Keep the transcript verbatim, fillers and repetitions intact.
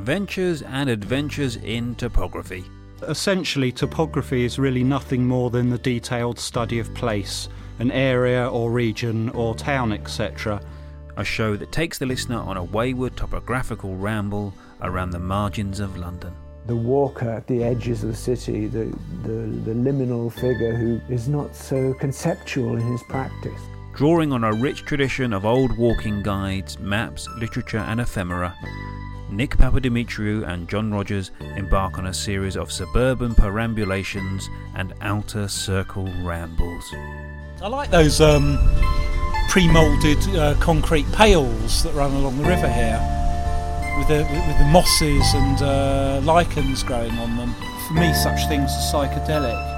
Ventures and Adventures in Topography. Essentially, topography is really nothing more than the detailed study of place, an area or region or town, et cetera. A show that takes the listener on a wayward topographical ramble around the margins of London. The walker at the edges of the city, the, the, the liminal figure who is not so conceptual in his practice. Drawing on a rich tradition of old walking guides, maps, literature and ephemera, Nick Papadimitriou and John Rogers embark on a series of suburban perambulations and outer circle rambles. I like those um, pre-moulded uh, concrete pails that run along the river here, with the, with the mosses and uh, lichens growing on them. For me, such things are psychedelic.